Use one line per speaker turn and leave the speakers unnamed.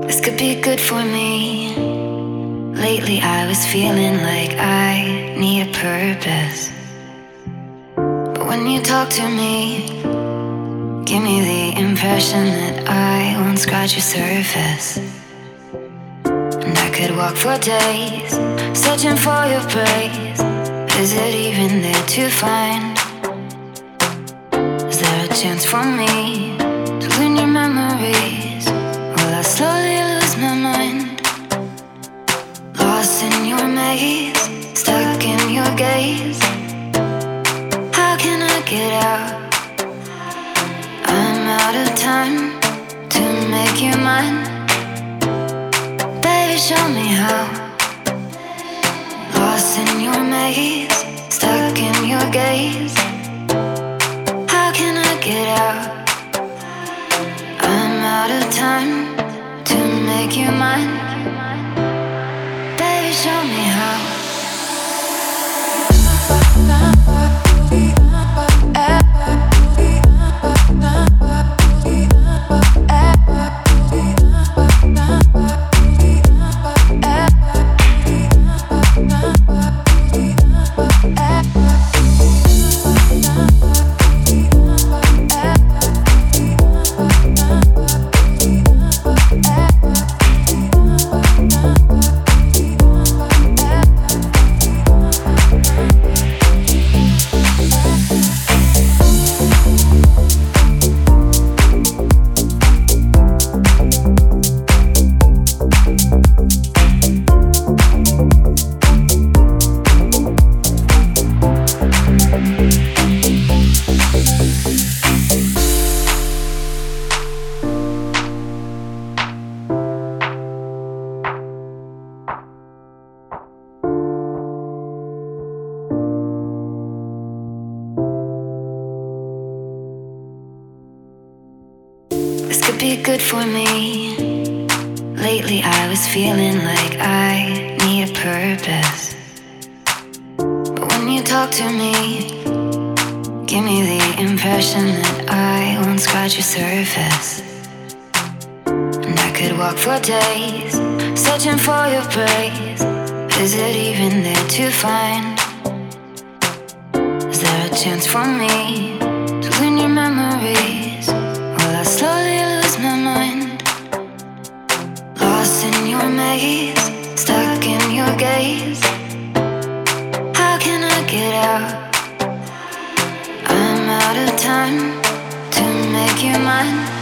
This could be good for me. Lately I was feeling like I need a purpose. But when you talk to me, give me the impression that I won't scratch your surface. And I could walk for days, searching for your praise. Is it even there to find? Is there a chance for me to win your memories? Will I slowly lose my mind? Lost in your maze, stuck in your gaze. How can I get out? I'm out of time to make you mine. Baby, show me how. Lost in your maze, stuck in your gaze. How can I get out? I'm out of time to make you mine. Baby, show me how. This could be good for me. Lately I was feeling like I need a purpose. But when you talk to me, give me the impression that I won't scratch your surface. And I could walk for days, searching for your praise. Is it even there to find? Is there a chance for me to win your memories? Will I slowly lose my mind? Lost in your maze, stuck in your gaze. How can I get out? I'm out of time to make you mine.